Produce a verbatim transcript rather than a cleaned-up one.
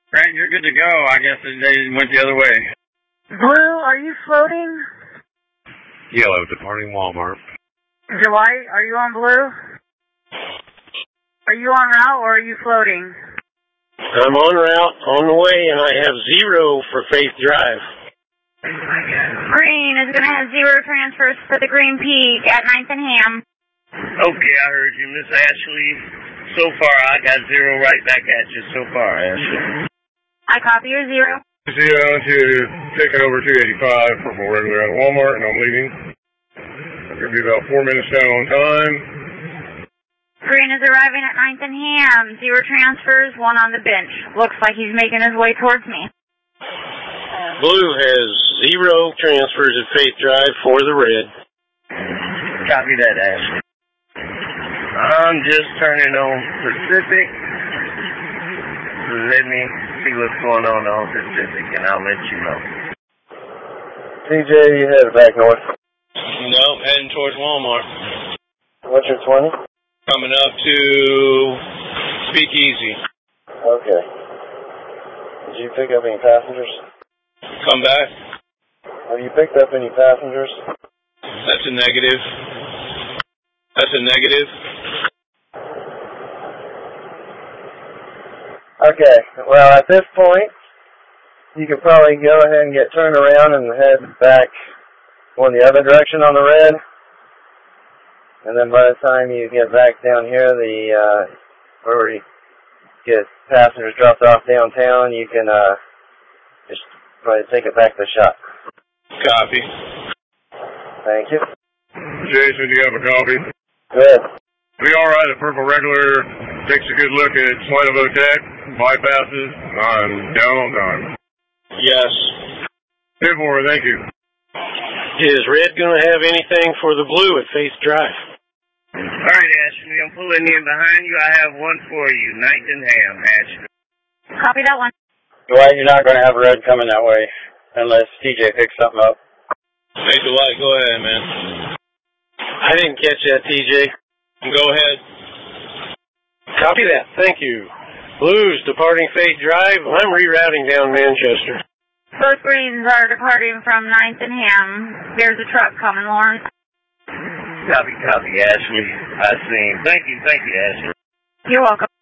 Frank, you're good to go. I guess they went the other way. Blue, are you floating? Yellow, departing Walmart. Dwight, are you on blue? Are you on route or are you floating? I'm on route, on the way, and I have zero for Faith Drive. Green is going to have zero transfers for the Green Peak at ninth and Ham. Okay, I heard you, Miss Ashley. So far, I got zero right back at you so far, Ashley. I copy your zero. Zero to taking over two eighty-five, purple regular out of Walmart, and I'm leaving. It'll be about four minutes down on time. Green is arriving at ninth and Ham. Zero transfers, one on the bench. Looks like he's making his way towards me. Blue has zero transfers at Faith Drive for the red. Copy that, Ashley. I'm just turning on Pacific. Let me see what's going on on Pacific, and I'll let you know. T J, you headed back north? No, heading towards Walmart. What's your twenty? Coming up to Speakeasy. Okay. Did you pick up any passengers? Come back. Have you picked up any passengers? That's a negative. That's a negative. Okay, well, at this point, you could probably go ahead and get turned around and head back going the other direction on the red. And then by the time you get back down here, the uh, where we get passengers dropped off downtown, you can uh, just probably take it back to the shop. Copy. Thank you. Jason, do you have a copy? Good. Be all right if Purple Regular takes a good look at Slinovo Tech, bypasses, on down on time. Yes. ten four, thank you. Is red going to have anything for the blue at Faith Drive? All right, Ashley, I'm pulling in behind you. I have one for you, ninth and Ham, Ashley. Copy that one. Dwight, you're not going to have red coming that way unless T J picks something up. Hey, Dwight, go ahead, man. I didn't catch that, T J. Go ahead. Copy that. Thank you. Blues departing Faith Drive. I'm rerouting down Manchester. Both greens are departing from ninth and Ham. There's a truck coming, Lawrence. Copy, copy, Ashley. I see. Thank you, thank you, Ashley. You're welcome.